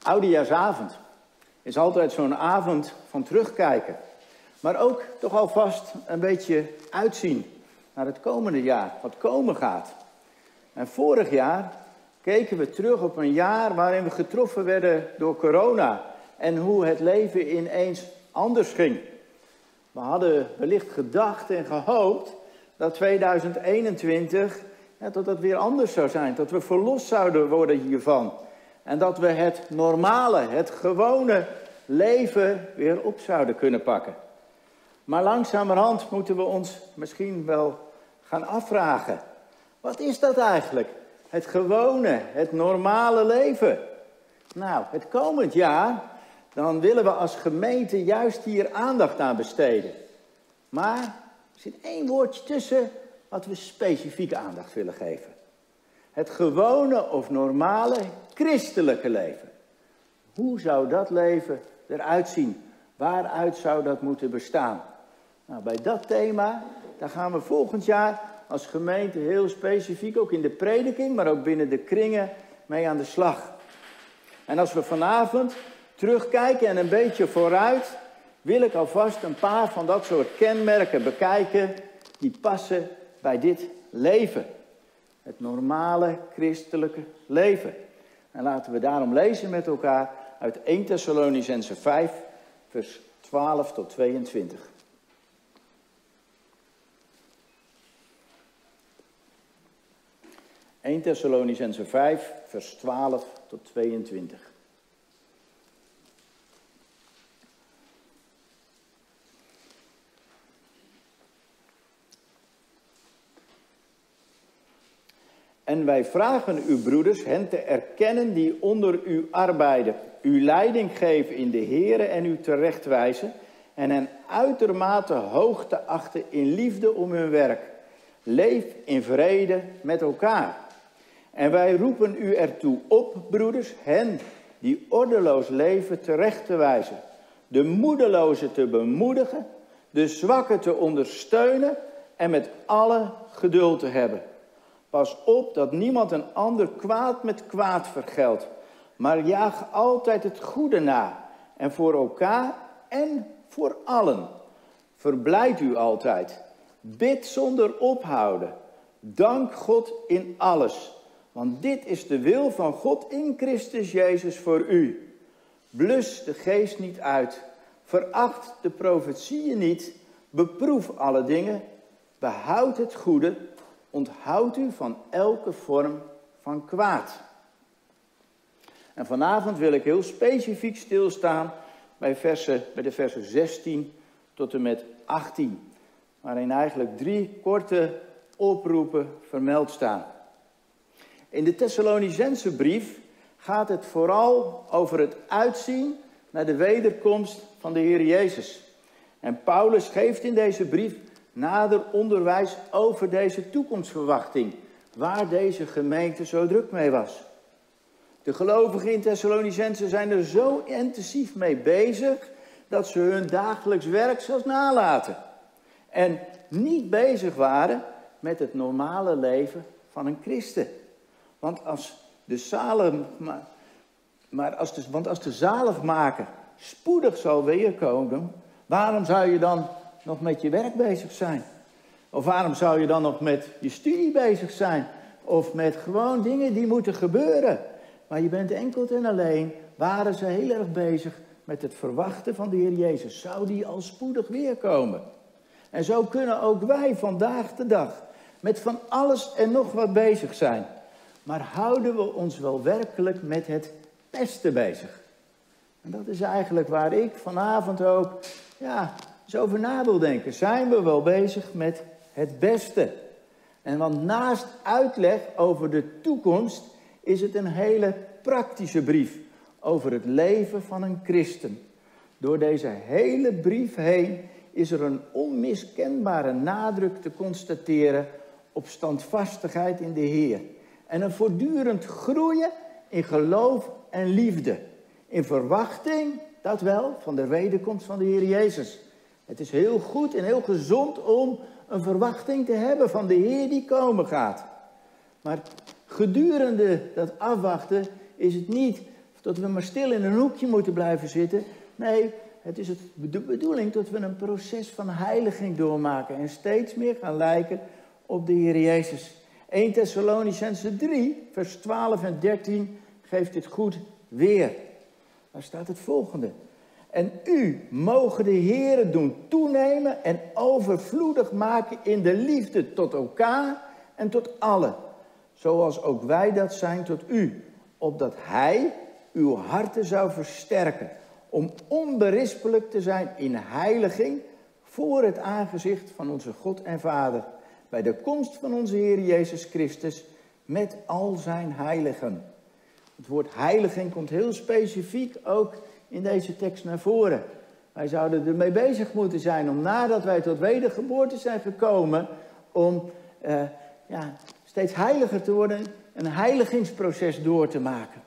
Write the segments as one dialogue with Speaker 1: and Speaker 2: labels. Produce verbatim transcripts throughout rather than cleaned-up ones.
Speaker 1: Oudejaarsavond is altijd zo'n avond van terugkijken. Maar ook toch alvast een beetje uitzien naar het komende jaar, wat komen gaat. En vorig jaar keken we terug op een jaar waarin we getroffen werden door corona. En hoe het leven ineens anders ging. We hadden wellicht gedacht en gehoopt dat tweeduizend eenentwintig, ja, dat het weer anders zou zijn. Dat we verlost zouden worden hiervan. En dat we het normale, het gewone leven weer op zouden kunnen pakken. Maar langzamerhand moeten we ons misschien wel gaan afvragen. Wat is dat eigenlijk? Het gewone, het normale leven. Nou, het komend jaar, dan willen we als gemeente juist hier aandacht aan besteden. Maar er zit één woordje tussen wat we specifiek aandacht willen geven. Het gewone of normale christelijke leven. Hoe zou dat leven eruit zien? Waaruit zou dat moeten bestaan? Nou, bij dat thema, daar gaan we volgend jaar als gemeente heel specifiek, ook in de prediking, maar ook binnen de kringen, mee aan de slag. En als we vanavond terugkijken en een beetje vooruit, wil ik alvast een paar van dat soort kenmerken bekijken die passen bij dit leven. Het normale christelijke leven. En laten we daarom lezen met elkaar uit Eerste Thessalonicenzen vijf, vers twaalf tot tweeëntwintig. Eerste Thessalonicenzen vijf, vers twaalf tot tweeëntwintig. En wij vragen u, broeders, hen te erkennen die onder u arbeiden, u leiding geven in de Here en u terechtwijzen, en hen uitermate hoog te achten in liefde om hun werk. Leef in vrede met elkaar. En wij roepen u ertoe op, broeders, hen die ordeloos leven terecht te wijzen, de moedelozen te bemoedigen, de zwakken te ondersteunen en met alle geduld te hebben. Pas op dat niemand een ander kwaad met kwaad vergeldt, maar jaag altijd het goede na, en voor elkaar en voor allen. Verblijd u altijd, bid zonder ophouden, dank God in alles, want dit is de wil van God in Christus Jezus voor u. Blus de geest niet uit, veracht de profetieën niet, beproef alle dingen, behoud het goede, onthoud u van elke vorm van kwaad. En vanavond wil ik heel specifiek stilstaan bij, versen, bij de versen zestien tot en met achttien. Waarin eigenlijk drie korte oproepen vermeld staan. In de Thessalonicense brief gaat het vooral over het uitzien naar de wederkomst van de Heer Jezus. En Paulus geeft in deze brief nader onderwijs over deze toekomstverwachting, waar deze gemeente zo druk mee was. De gelovigen in Thessalonicense zijn er zo intensief mee bezig, dat ze hun dagelijks werk zelfs nalaten. En niet bezig waren met het normale leven van een christen. Want als de zalig, maar als de, want als de zaligmaker spoedig zal weerkomen, waarom zou je dan nog met je werk bezig zijn? Of waarom zou je dan nog met je studie bezig zijn? Of met gewoon dingen die moeten gebeuren? Maar je bent enkel en alleen, waren ze heel erg bezig met het verwachten van de Heer Jezus. Zou die al spoedig weerkomen? En zo kunnen ook wij vandaag de dag met van alles en nog wat bezig zijn. Maar houden we ons wel werkelijk met het beste bezig? En dat is eigenlijk waar ik vanavond ook, ja, eens over na wil denken. Zijn we wel bezig met het beste? En want naast uitleg over de toekomst is het een hele praktische brief over het leven van een christen. Door deze hele brief heen is er een onmiskenbare nadruk te constateren op standvastigheid in de Heer. En een voortdurend groeien in geloof en liefde. In verwachting, dat wel, van de wederkomst van de Heer Jezus. Het is heel goed en heel gezond om een verwachting te hebben van de Heer die komen gaat. Maar gedurende dat afwachten is het niet dat we maar stil in een hoekje moeten blijven zitten. Nee, het is het, de bedoeling dat we een proces van heiliging doormaken en steeds meer gaan lijken op de Heer Jezus. Eerste Thessalonicenzen drie, vers twaalf en dertien geeft dit goed weer. Daar staat het volgende. En u mogen de Heere doen toenemen en overvloedig maken in de liefde tot elkaar en tot allen. Zoals ook wij dat zijn tot u. Opdat hij uw harten zou versterken. Om onberispelijk te zijn in heiliging voor het aangezicht van onze God en Vader. Bij de komst van onze Heer Jezus Christus met al zijn heiligen. Het woord heiliging komt heel specifiek ook in deze tekst naar voren. Wij zouden ermee bezig moeten zijn om nadat wij tot wedergeboorte zijn gekomen, om uh, ja, steeds heiliger te worden, een heiligingsproces door te maken.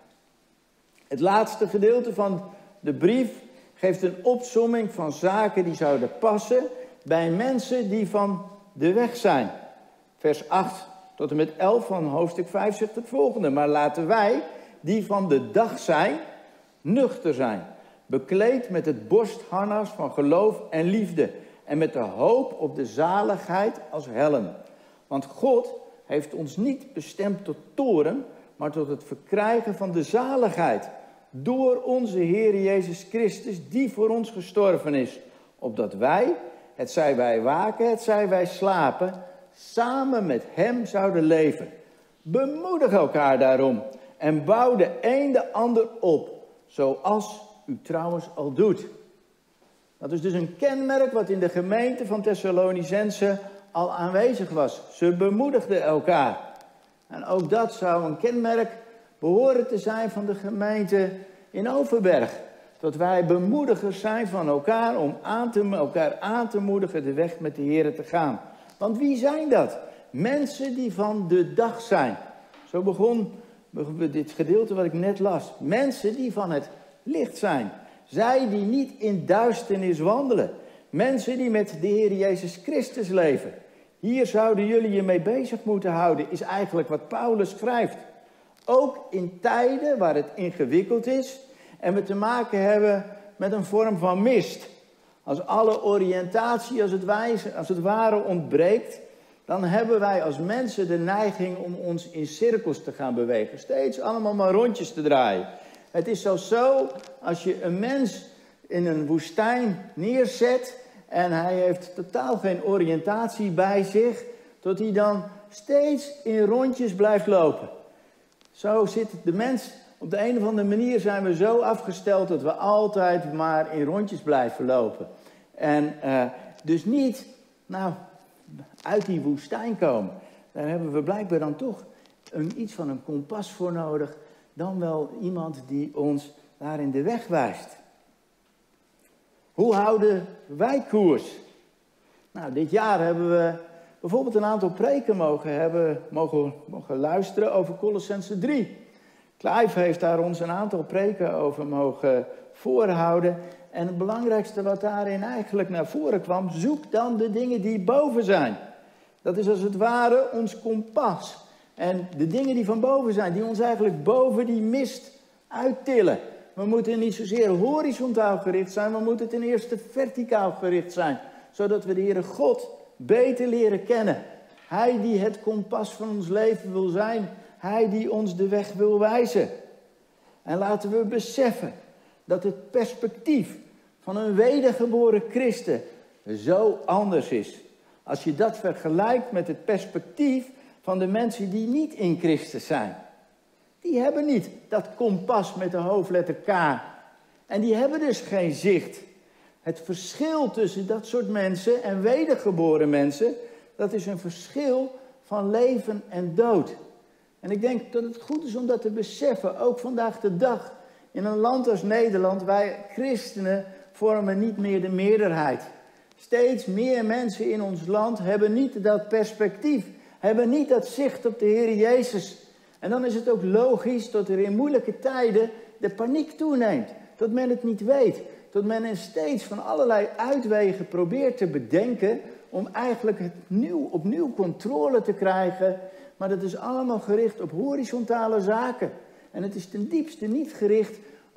Speaker 1: Het laatste gedeelte van de brief geeft een opsomming van zaken die zouden passen bij mensen die van de weg zijn. Vers acht tot en met elf van hoofdstuk vijf zegt het volgende. Maar laten wij, die van de dag zijn, nuchter zijn. Bekleed met het borstharnas van geloof en liefde. En met de hoop op de zaligheid als helm. Want God heeft ons niet bestemd tot toorn, maar tot het verkrijgen van de zaligheid. Door onze Heer Jezus Christus, die voor ons gestorven is. Opdat wij, het zij wij waken, het zij wij slapen, samen met hem zouden leven. Bemoedig elkaar daarom en bouw de een de ander op, zoals u trouwens al doet. Dat is dus een kenmerk wat in de gemeente van Thessalonicense al aanwezig was. Ze bemoedigden elkaar. En ook dat zou een kenmerk behoren te zijn van de gemeente in Overberg. Dat wij bemoedigers zijn van elkaar om aan te, elkaar aan te moedigen de weg met de Heer te gaan. Want wie zijn dat? Mensen die van de dag zijn. Zo begon dit gedeelte wat ik net las. Mensen die van het licht zijn. Zij die niet in duisternis wandelen. Mensen die met de Heer Jezus Christus leven. Hier zouden jullie je mee bezig moeten houden, is eigenlijk wat Paulus schrijft. Ook in tijden waar het ingewikkeld is en we te maken hebben met een vorm van mist. Als alle oriëntatie als het, wijze, als het ware ontbreekt, dan hebben wij als mensen de neiging om ons in cirkels te gaan bewegen. Steeds allemaal maar rondjes te draaien. Het is zelfs zo, als je een mens in een woestijn neerzet en hij heeft totaal geen oriëntatie bij zich, tot hij dan steeds in rondjes blijft lopen. Zo zit de mens, op de een of andere manier zijn we zo afgesteld dat we altijd maar in rondjes blijven lopen. En uh, dus niet, nou, uit die woestijn komen. Daar hebben we blijkbaar dan toch een, iets van een kompas voor nodig. Dan wel iemand die ons daar in de weg wijst. Hoe houden wij koers? Nou, dit jaar hebben we bijvoorbeeld een aantal preken mogen, hebben, mogen, mogen luisteren over Colossenzen drie. Clive heeft daar ons een aantal preken over mogen voorhouden. En het belangrijkste wat daarin eigenlijk naar voren kwam, zoek dan de dingen die boven zijn. Dat is als het ware ons kompas. En de dingen die van boven zijn, die ons eigenlijk boven die mist uittillen. We moeten niet zozeer horizontaal gericht zijn, we moeten ten eerste verticaal gericht zijn. Zodat we de Heere God beter leren kennen. Hij die het kompas van ons leven wil zijn. Hij die ons de weg wil wijzen. En laten we beseffen dat het perspectief van een wedergeboren christen zo anders is. Als je dat vergelijkt met het perspectief van de mensen die niet in Christus zijn. Die hebben niet dat kompas met de hoofdletter K. En die hebben dus geen zicht. Het verschil tussen dat soort mensen en wedergeboren mensen, dat is een verschil van leven en dood. En ik denk dat het goed is om dat te beseffen, ook vandaag de dag. In een land als Nederland, wij christenen vormen niet meer de meerderheid. Steeds meer mensen in ons land hebben niet dat perspectief, hebben niet dat zicht op de Heer Jezus. En dan is het ook logisch dat er in moeilijke tijden de paniek toeneemt. Dat men het niet weet. Dat men er steeds van allerlei uitwegen probeert te bedenken om eigenlijk het nieuw, opnieuw controle te krijgen. Maar dat is allemaal gericht op horizontale zaken. En het is ten diepste niet gericht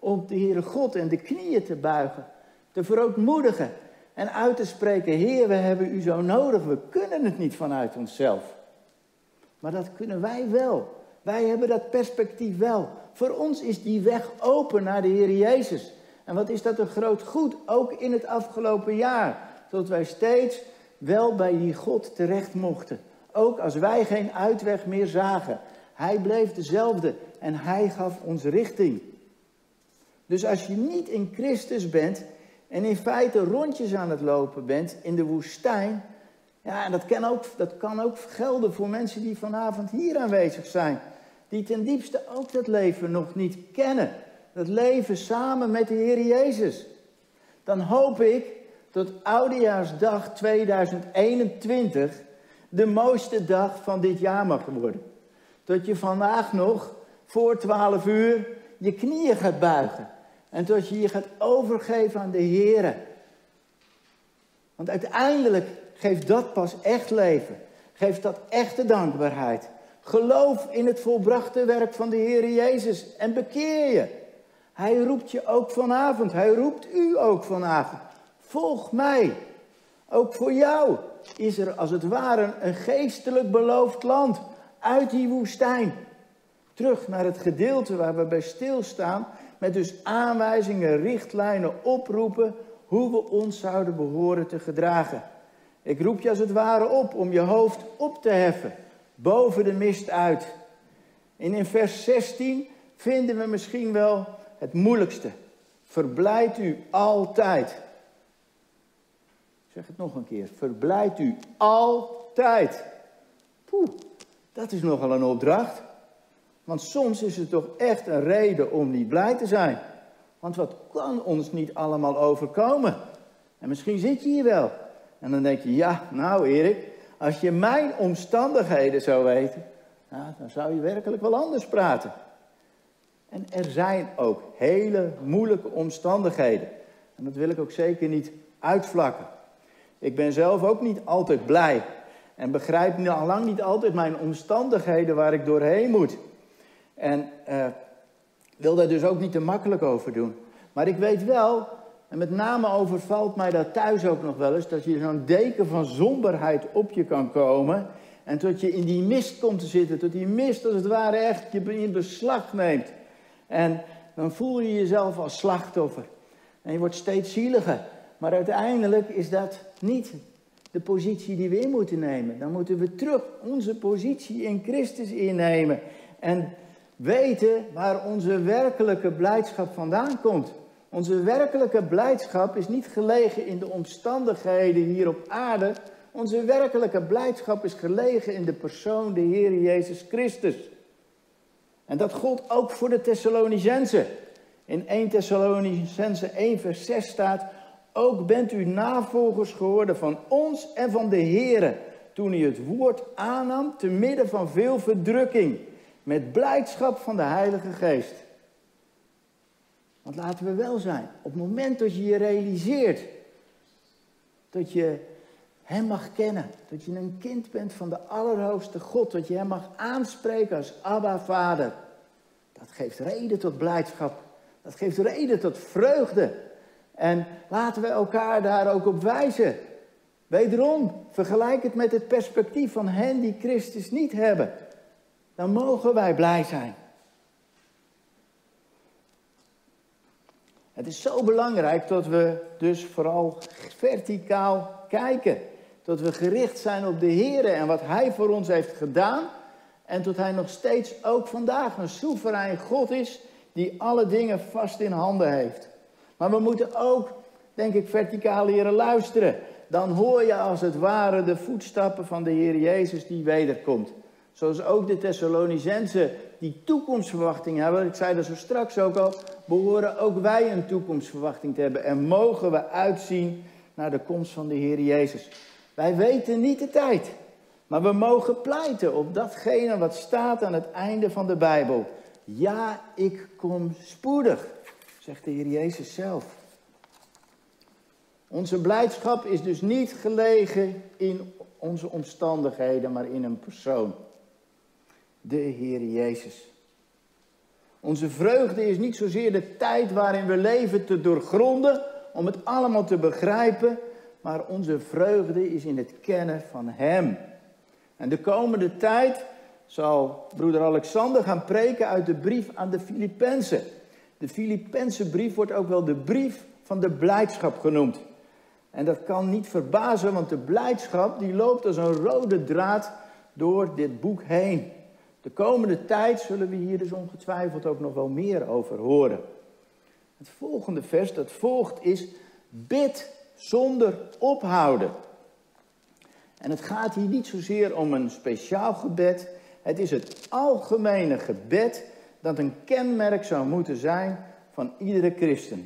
Speaker 1: op de Heere God en de knieën te buigen, te verootmoedigen en uit te spreken, Heer, we hebben u zo nodig, we kunnen het niet vanuit onszelf. Maar dat kunnen wij wel. Wij hebben dat perspectief wel. Voor ons is die weg open naar de Heer Jezus. En wat is dat een groot goed, ook in het afgelopen jaar. Dat wij steeds wel bij die God terecht mochten. Ook als wij geen uitweg meer zagen. Hij bleef dezelfde en hij gaf ons richting. Dus als je niet in Christus bent en in feite rondjes aan het lopen bent in de woestijn. Ja, en dat kan ook, dat kan ook gelden voor mensen die vanavond hier aanwezig zijn. Die ten diepste ook dat leven nog niet kennen. Dat leven samen met de Heer Jezus. Dan hoop ik dat Oudejaarsdag tweeduizend eenentwintig de mooiste dag van dit jaar mag worden. Dat je vandaag nog voor twaalf uur je knieën gaat buigen. En dat je je gaat overgeven aan de Heer. Want uiteindelijk geeft dat pas echt leven. Geeft dat echte dankbaarheid. Geloof in het volbrachte werk van de Heer Jezus en bekeer je. Hij roept je ook vanavond. Hij roept u ook vanavond. Volg mij. Ook voor jou is er als het ware een geestelijk beloofd land uit die woestijn. Terug naar het gedeelte waar we bij stilstaan. Met dus aanwijzingen, richtlijnen, oproepen hoe we ons zouden behoren te gedragen. Ik roep je als het ware op om je hoofd op te heffen. Boven de mist uit. En in vers zestien vinden we misschien wel het moeilijkste. Verblijd u altijd. Ik zeg het nog een keer. Verblijd u altijd. Poeh, dat is nogal een opdracht. Want soms is het toch echt een reden om niet blij te zijn. Want wat kan ons niet allemaal overkomen? En misschien zit je hier wel. En dan denk je, ja, nou Erik, als je mijn omstandigheden zou weten, nou, dan zou je werkelijk wel anders praten. En er zijn ook hele moeilijke omstandigheden. En dat wil ik ook zeker niet uitvlakken. Ik ben zelf ook niet altijd blij. En begrijp al lang niet altijd mijn omstandigheden waar ik doorheen moet. En uh, wil daar dus ook niet te makkelijk over doen. Maar ik weet wel, en met name overvalt mij dat thuis ook nog wel eens, dat je zo'n deken van somberheid op je kan komen. En tot je in die mist komt te zitten. Tot die mist als het ware echt je in beslag neemt. En dan voel je jezelf als slachtoffer. En je wordt steeds zieliger. Maar uiteindelijk is dat niet de positie die we in moeten nemen. Dan moeten we terug onze positie in Christus innemen. En weten waar onze werkelijke blijdschap vandaan komt. Onze werkelijke blijdschap is niet gelegen in de omstandigheden hier op aarde. Onze werkelijke blijdschap is gelegen in de persoon, de Heer Jezus Christus. En dat gold ook voor de Thessalonicenzen. In eerste Thessalonicenzen één vers zes staat: ook bent u navolgers geworden van ons en van de Heere, toen u het woord aannam te midden van veel verdrukking, met blijdschap van de Heilige Geest. Want laten we wel zijn, op het moment dat je je realiseert dat je Hem mag kennen, dat je een kind bent van de Allerhoogste God, dat je Hem mag aanspreken als Abba Vader, dat geeft reden tot blijdschap, dat geeft reden tot vreugde. En laten we elkaar daar ook op wijzen. Wederom, vergelijk het met het perspectief van hen die Christus niet hebben. Dan mogen wij blij zijn. Het is zo belangrijk dat we dus vooral verticaal kijken. Dat we gericht zijn op de Heer en wat Hij voor ons heeft gedaan. En dat Hij nog steeds ook vandaag een soeverein God is die alle dingen vast in handen heeft. Maar we moeten ook, denk ik, verticaal leren luisteren. Dan hoor je als het ware de voetstappen van de Heer Jezus die wederkomt. Zoals ook de Thessalonicenzen die toekomstverwachting hebben. Ik zei dat zo straks ook al. Behoren ook wij een toekomstverwachting te hebben. En mogen we uitzien naar de komst van de Heer Jezus. Wij weten niet de tijd. Maar we mogen pleiten op datgene wat staat aan het einde van de Bijbel. Ja, ik kom spoedig, zegt de Heer Jezus zelf. Onze blijdschap is dus niet gelegen in onze omstandigheden, maar in een persoon. De Heer Jezus. Onze vreugde is niet zozeer de tijd waarin we leven te doorgronden, om het allemaal te begrijpen, maar onze vreugde is in het kennen van Hem. En de komende tijd zal broeder Alexander gaan preken uit de brief aan de Filippenzen. De Filippense brief wordt ook wel de brief van de blijdschap genoemd. En dat kan niet verbazen, want de blijdschap die loopt als een rode draad door dit boek heen. De komende tijd zullen we hier dus ongetwijfeld ook nog wel meer over horen. Het volgende vers dat volgt is: bid zonder ophouden. En het gaat hier niet zozeer om een speciaal gebed. Het is het algemene gebed dat een kenmerk zou moeten zijn van iedere christen.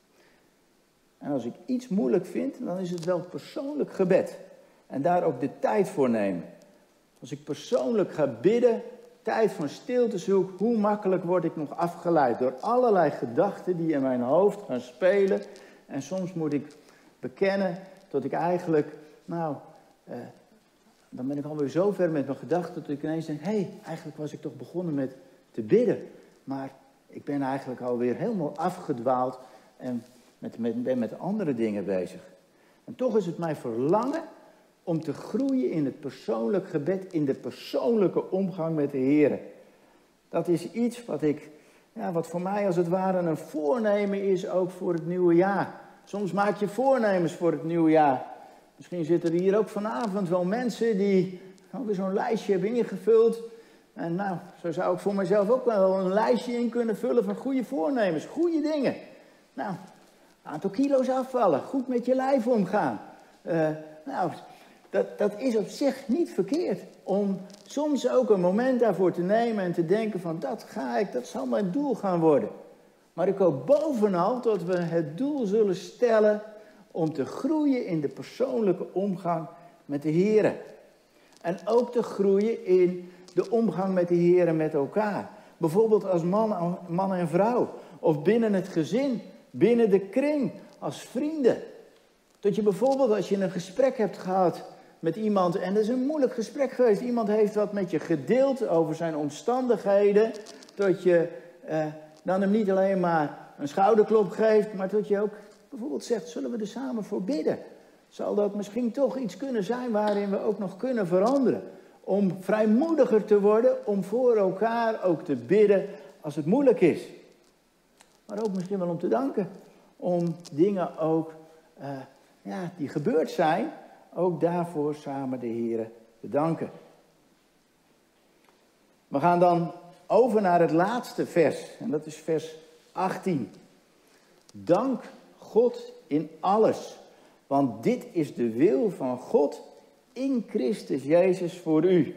Speaker 1: En als ik iets moeilijk vind, dan is het wel persoonlijk gebed. En daar ook de tijd voor nemen. Als ik persoonlijk ga bidden, tijd van stilte zoek, hoe makkelijk word ik nog afgeleid door allerlei gedachten die in mijn hoofd gaan spelen. En soms moet ik bekennen dat ik eigenlijk, nou, eh, dan ben ik alweer zo ver met mijn gedachten dat ik ineens denk, hé, hey, eigenlijk was ik toch begonnen met te bidden. Maar ik ben eigenlijk alweer helemaal afgedwaald en met, met, ben met andere dingen bezig. En toch is het mijn verlangen om te groeien in het persoonlijk gebed, in de persoonlijke omgang met de Heer. Dat is iets wat ik, ja, wat voor mij als het ware een voornemen is ook voor het nieuwe jaar. Soms maak je voornemens voor het nieuwe jaar. Misschien zitten er hier ook vanavond wel mensen die alweer zo'n lijstje hebben ingevuld. En nou, zo zou ik voor mezelf ook wel een lijstje in kunnen vullen van goede voornemens, goede dingen. Nou, een aantal kilo's afvallen, goed met je lijf omgaan. Uh, nou, dat, dat is op zich niet verkeerd. Om soms ook een moment daarvoor te nemen en te denken van dat ga ik, dat zal mijn doel gaan worden. Maar ik hoop bovenal dat we het doel zullen stellen om te groeien in de persoonlijke omgang met de Heer. En ook te groeien in de omgang met de Heer en met elkaar. Bijvoorbeeld als man, man en vrouw. Of binnen het gezin, binnen de kring, als vrienden. Dat je bijvoorbeeld als je een gesprek hebt gehad met iemand, en dat is een moeilijk gesprek geweest. Iemand heeft wat met je gedeeld over zijn omstandigheden. Dat je eh, dan hem niet alleen maar een schouderklop geeft, maar dat je ook bijvoorbeeld zegt, zullen we er samen voor bidden? Zal dat misschien toch iets kunnen zijn waarin we ook nog kunnen veranderen? Om vrijmoediger te worden, om voor elkaar ook te bidden als het moeilijk is. Maar ook misschien wel om te danken. Om dingen ook, uh, ja, die gebeurd zijn, ook daarvoor samen de Heer te danken. We gaan dan over naar het laatste vers. En dat is vers achttien. Dank God in alles. Want dit is de wil van God in Christus Jezus voor u.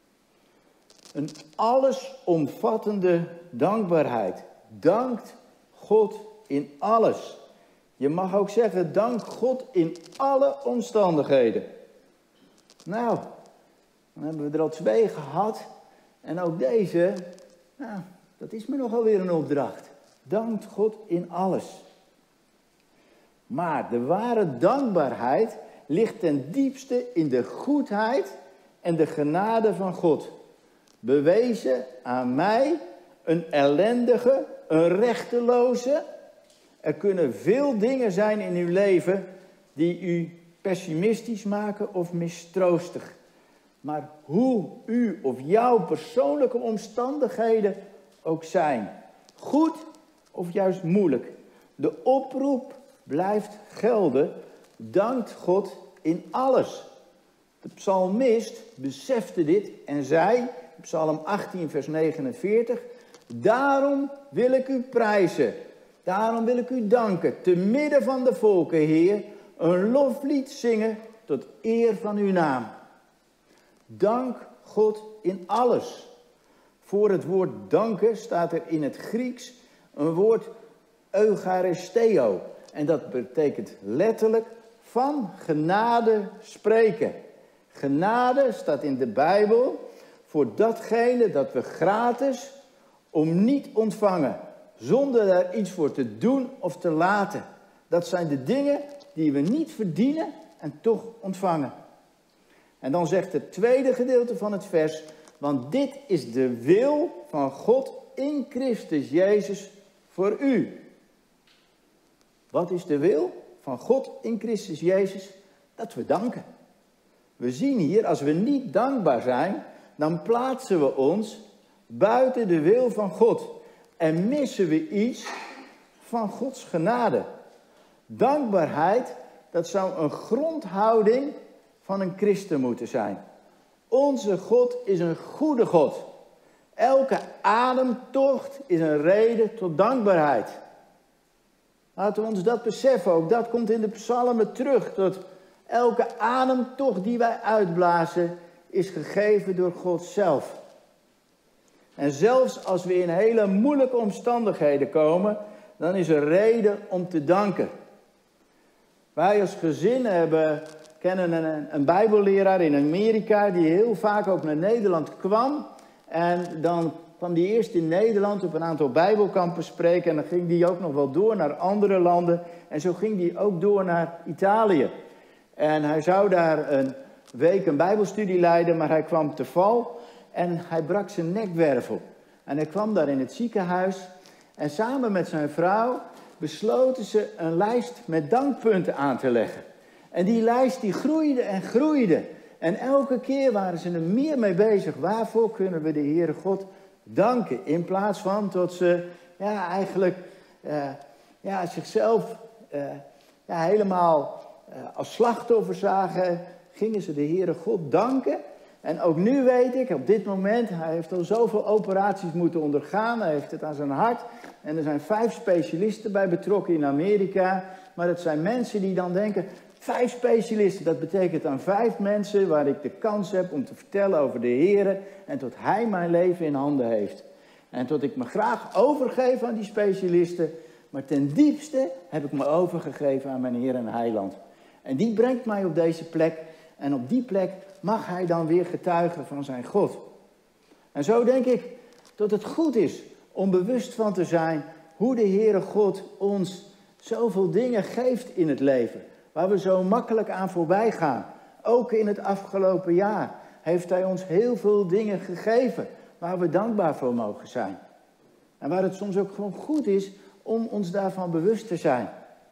Speaker 1: Een allesomvattende dankbaarheid. Dankt God in alles. Je mag ook zeggen, dank God in alle omstandigheden. Nou, dan hebben we er al twee gehad. En ook deze, nou, dat is me nogal weer een opdracht. Dankt God in alles. Maar de ware dankbaarheid ligt ten diepste in de goedheid en de genade van God. Bewezen aan mij, een ellendige, een rechteloze. Er kunnen veel dingen zijn in uw leven die u pessimistisch maken of mistroostig. Maar hoe u of jouw persoonlijke omstandigheden ook zijn, goed of juist moeilijk, de oproep blijft gelden, dankt God in alles. De psalmist besefte dit en zei, Psalm achttien vers negenenveertig, daarom wil ik u prijzen, daarom wil ik u danken, te midden van de volken, Heer, een loflied zingen tot eer van uw naam. Dank God in alles. Voor het woord danken staat er in het Grieks een woord eucharisteo. En dat betekent letterlijk van genade spreken. Genade staat in de Bijbel voor datgene dat we gratis om niet ontvangen. Zonder daar iets voor te doen of te laten. Dat zijn de dingen die we niet verdienen en toch ontvangen. En dan zegt het tweede gedeelte van het vers, want dit is de wil van God in Christus Jezus voor u. Wat is de wil van God in Christus Jezus? Dat we danken. We zien hier, als we niet dankbaar zijn, dan plaatsen we ons buiten de wil van God. En missen we iets van Gods genade. Dankbaarheid, dat zou een grondhouding van een christen moeten zijn. Onze God is een goede God. Elke ademtocht is een reden tot dankbaarheid. Laten we ons dat beseffen. Ook dat komt in de psalmen terug. Dat elke ademtocht die wij uitblazen is gegeven door God zelf. En zelfs als we in hele moeilijke omstandigheden komen, dan is er reden om te danken. Wij als gezin hebben, kennen een, een bijbelleraar in Amerika die heel vaak ook naar Nederland kwam. En dan kwam die eerst in Nederland op een aantal bijbelkampen spreken. En dan ging die ook nog wel door naar andere landen. En zo ging die ook door naar Italië. En hij zou daar een week een bijbelstudie leiden, maar hij kwam te val. En hij brak zijn nekwervel. En hij kwam daar in het ziekenhuis. En samen met zijn vrouw besloten ze een lijst met dankpunten aan te leggen. En die lijst die groeide en groeide. En elke keer waren ze er meer mee bezig. Waarvoor kunnen we de Heere God danken? In plaats van tot ze ja, eigenlijk uh, ja, zichzelf uh, ja, helemaal uh, als slachtoffer zagen, gingen ze de Heere God danken. En ook nu weet ik, op dit moment, hij heeft al zoveel operaties moeten ondergaan. Hij heeft het aan zijn hart. En er zijn vijf specialisten bij betrokken in Amerika. Maar het zijn mensen die dan denken, vijf specialisten, dat betekent aan vijf mensen waar ik de kans heb om te vertellen over de Heere. En tot hij mijn leven in handen heeft. En tot ik me graag overgeef aan die specialisten. Maar ten diepste heb ik me overgegeven aan mijn Heer en Heiland. En die brengt mij op deze plek. En op die plek mag hij dan weer getuigen van zijn God. En zo denk ik dat het goed is om bewust van te zijn hoe de Heere God ons zoveel dingen geeft in het leven. Waar we zo makkelijk aan voorbij gaan. Ook in het afgelopen jaar heeft hij ons heel veel dingen gegeven waar we dankbaar voor mogen zijn. En waar het soms ook gewoon goed is om ons daarvan bewust te zijn.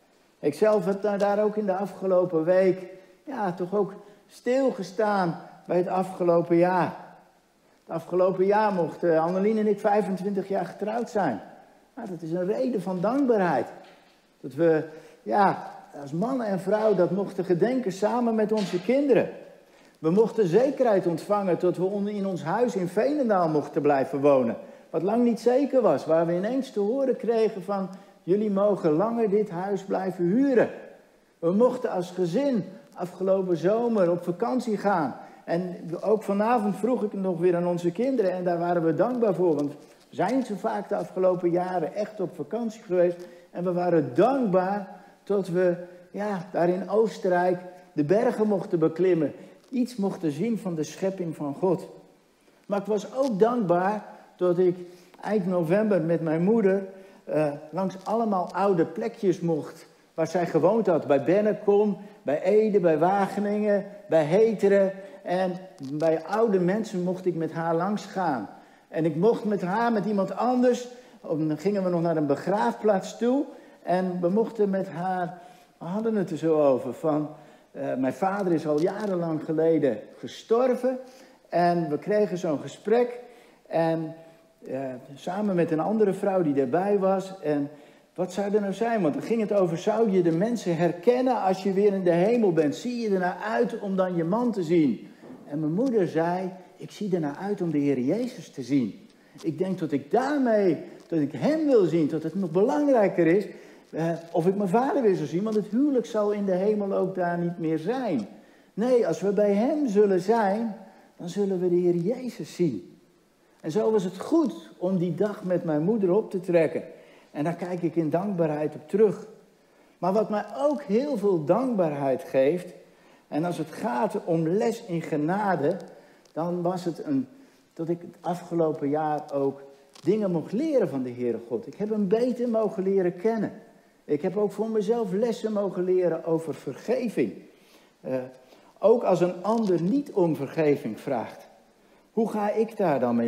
Speaker 1: Ik zelf heb daar ook in de afgelopen week ja, toch ook stilgestaan bij het afgelopen jaar. Het afgelopen jaar mochten Annelien en ik vijfentwintig jaar getrouwd zijn. Nou, dat is een reden van dankbaarheid. Dat we ja, als man en vrouw dat mochten gedenken samen met onze kinderen. We mochten zekerheid ontvangen tot we in ons huis in Veenendaal mochten blijven wonen. Wat lang niet zeker was, waar we ineens te horen kregen van, jullie mogen langer dit huis blijven huren. We mochten als gezin afgelopen zomer op vakantie gaan. En ook vanavond vroeg ik nog weer aan onze kinderen en daar waren we dankbaar voor. Want we zijn niet zo vaak de afgelopen jaren echt op vakantie geweest. En we waren dankbaar tot we ja, daar in Oostenrijk de bergen mochten beklimmen. Iets mochten zien van de schepping van God. Maar ik was ook dankbaar dat ik eind november met mijn moeder uh, langs allemaal oude plekjes mocht. Waar zij gewoond had. Bij Bennekom, bij Ede, bij Wageningen, bij Heteren. En bij oude mensen mocht ik met haar langs gaan. En ik mocht met haar, met iemand anders. Dan gingen we nog naar een begraafplaats toe. En we mochten met haar, we hadden het er zo over. Van, uh, mijn vader is al jarenlang geleden gestorven. En we kregen zo'n gesprek. En uh, samen met een andere vrouw die erbij was. En wat zou er nou zijn? Want dan ging het over, zou je de mensen herkennen als je weer in de hemel bent? Zie je er naar uit om dan je man te zien? En mijn moeder zei, ik zie er naar uit om de Heer Jezus te zien. Ik denk dat ik daarmee, dat ik hem wil zien, dat het nog belangrijker is uh, of ik mijn vader weer zal zien. Want het huwelijk zal in de hemel ook daar niet meer zijn. Nee, als we bij hem zullen zijn, dan zullen we de Heer Jezus zien. En zo was het goed om die dag met mijn moeder op te trekken. En daar kijk ik in dankbaarheid op terug. Maar wat mij ook heel veel dankbaarheid geeft, en als het gaat om les in genade, dan was het een, dat ik het afgelopen jaar ook dingen mocht leren van de Heere God. Ik heb hem beter mogen leren kennen. Ik heb ook voor mezelf lessen mogen leren over vergeving. Uh, ook als een ander niet om vergeving vraagt. Hoe ga ik daar dan mee om?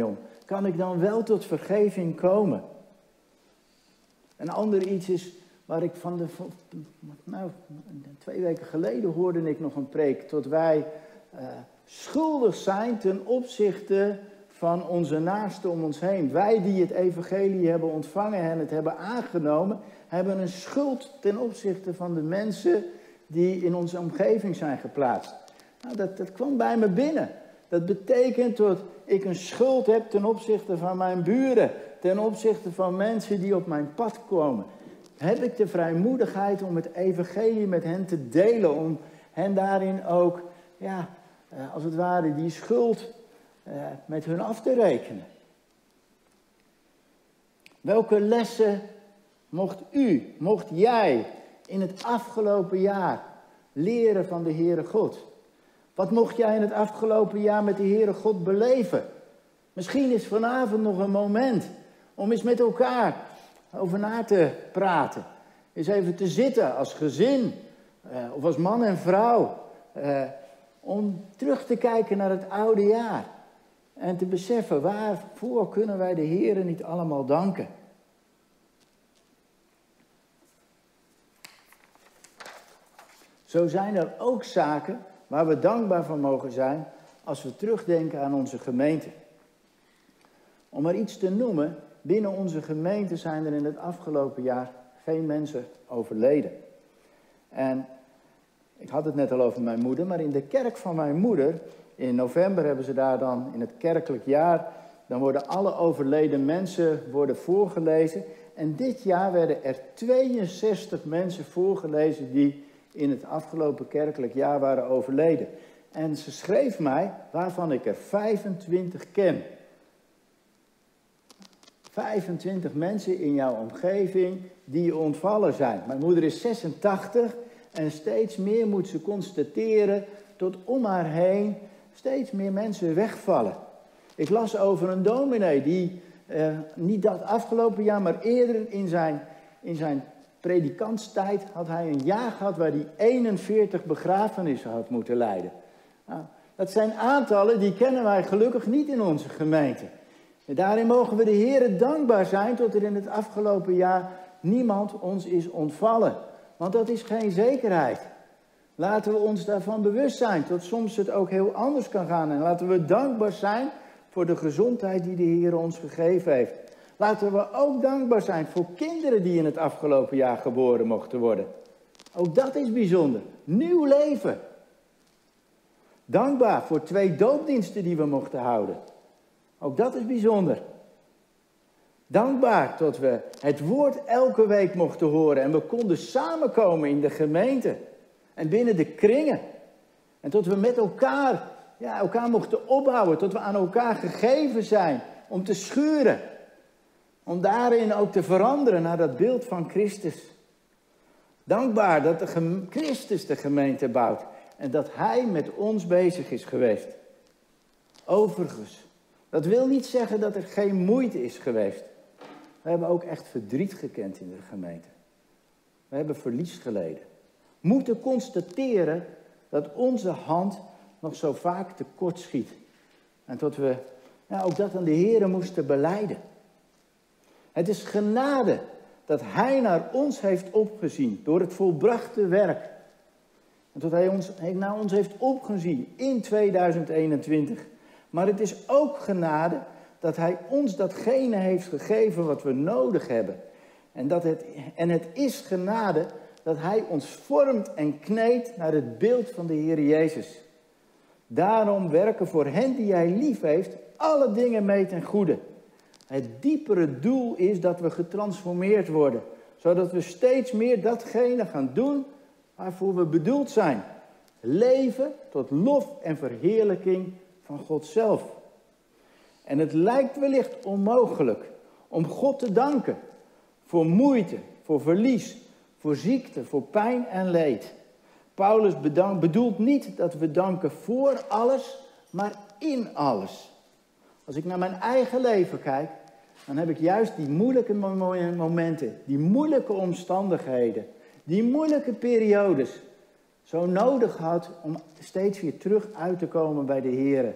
Speaker 1: kan ik dan wel tot vergeving komen? Een ander iets is waar ik van de, nou, twee weken geleden hoorde ik nog een preek, tot wij uh, schuldig zijn ten opzichte van onze naasten om ons heen. Wij die het evangelie hebben ontvangen en het hebben aangenomen, hebben een schuld ten opzichte van de mensen die in onze omgeving zijn geplaatst. Nou, dat, dat kwam bij me binnen. Dat betekent dat ik een schuld heb ten opzichte van mijn buren, ten opzichte van mensen die op mijn pad komen. Heb ik de vrijmoedigheid om het evangelie met hen te delen, om hen daarin ook, ja, als het ware, die schuld uh, met hun af te rekenen. Welke lessen mocht u, mocht jij in het afgelopen jaar leren van de Heere God? Wat mocht jij in het afgelopen jaar met de Heere God beleven? Misschien is vanavond nog een moment om eens met elkaar over na te praten. Eens even te zitten als gezin uh, of als man en vrouw. Uh, om terug te kijken naar het oude jaar. En te beseffen, waarvoor kunnen wij de Heere niet allemaal danken? Zo zijn er ook zaken waar we dankbaar voor mogen zijn als we terugdenken aan onze gemeente. Om maar iets te noemen, binnen onze gemeente zijn er in het afgelopen jaar geen mensen overleden. En ik had het net al over mijn moeder, maar in de kerk van mijn moeder, in november hebben ze daar dan in het kerkelijk jaar, dan worden alle overleden mensen worden voorgelezen. En dit jaar werden er tweeënzestig mensen voorgelezen die in het afgelopen kerkelijk jaar waren overleden. En ze schreef mij, waarvan ik er vijfentwintig ken. vijfentwintig mensen in jouw omgeving die ontvallen zijn. Mijn moeder is zesentachtig en steeds meer moet ze constateren tot om haar heen steeds meer mensen wegvallen. Ik las over een dominee die eh, niet dat afgelopen jaar, maar eerder in zijn, in zijn predikantstijd had hij een jaar gehad waar hij eenenveertig begrafenissen had moeten leiden. Nou, dat zijn aantallen die kennen wij gelukkig niet in onze gemeente. En daarin mogen we de Heere dankbaar zijn tot er in het afgelopen jaar niemand ons is ontvallen. Want dat is geen zekerheid. Laten we ons daarvan bewust zijn, tot soms het ook heel anders kan gaan. En laten we dankbaar zijn voor de gezondheid die de Heer ons gegeven heeft. Laten we ook dankbaar zijn voor kinderen die in het afgelopen jaar geboren mochten worden. Ook dat is bijzonder. Nieuw leven. Dankbaar voor twee doopdiensten die we mochten houden. Ook dat is bijzonder. Dankbaar dat we het woord elke week mochten horen. En we konden samenkomen in de gemeente. En binnen de kringen. En tot we met elkaar, ja, elkaar mochten opbouwen. Tot we aan elkaar gegeven zijn om te schuren. Om daarin ook te veranderen naar dat beeld van Christus. Dankbaar dat de Christus de gemeente bouwt. En dat hij met ons bezig is geweest. Overigens, dat wil niet zeggen dat er geen moeite is geweest. We hebben ook echt verdriet gekend in de gemeente. We hebben verlies geleden. Moeten constateren dat onze hand nog zo vaak tekort schiet. En dat we ja, ook dat aan de Heere moesten belijden. Het is genade dat hij naar ons heeft opgezien door het volbrachte werk. En dat hij ons, naar ons heeft opgezien in tweeduizend eenentwintig. Maar het is ook genade dat hij ons datgene heeft gegeven wat we nodig hebben. En, dat het, en het is genade dat hij ons vormt en kneedt naar het beeld van de Heer Jezus. Daarom werken voor hen die hij lief heeft alle dingen mee ten goede. Het diepere doel is dat we getransformeerd worden. Zodat we steeds meer datgene gaan doen waarvoor we bedoeld zijn. Leven tot lof en verheerlijking van God zelf. En het lijkt wellicht onmogelijk om God te danken voor moeite, voor verlies, voor ziekte, voor pijn en leed. Paulus bedankt, bedoelt niet dat we danken voor alles, maar in alles. Als ik naar mijn eigen leven kijk, dan heb ik juist die moeilijke momenten, die moeilijke omstandigheden, die moeilijke periodes zo nodig gehad om steeds weer terug uit te komen bij de Heer.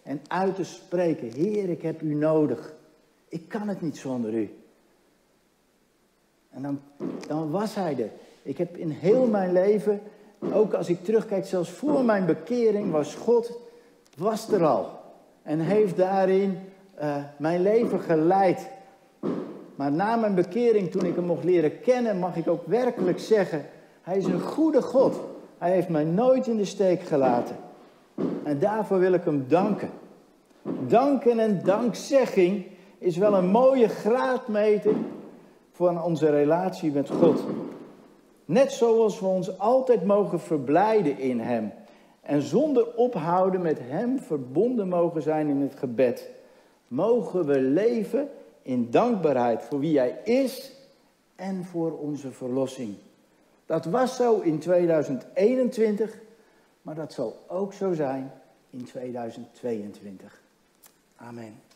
Speaker 1: en uit te spreken. Heer, ik heb u nodig. Ik kan het niet zonder u. En dan, dan was hij er. Ik heb in heel mijn leven, ook als ik terugkijk, zelfs voor mijn bekering, was God, was er al. En heeft daarin uh, mijn leven geleid. Maar na mijn bekering, toen ik hem mocht leren kennen, mag ik ook werkelijk zeggen, hij is een goede God. Hij heeft mij nooit in de steek gelaten. En daarvoor wil ik hem danken. Danken en dankzegging is wel een mooie graadmeter voor onze relatie met God. Net zoals we ons altijd mogen verblijden in hem. En zonder ophouden met hem verbonden mogen zijn in het gebed. Mogen we leven in dankbaarheid voor wie hij is en voor onze verlossing. Dat was zo in tweeduizend eenentwintig, maar dat zal ook zo zijn in tweeduizend tweeëntwintig. Amen.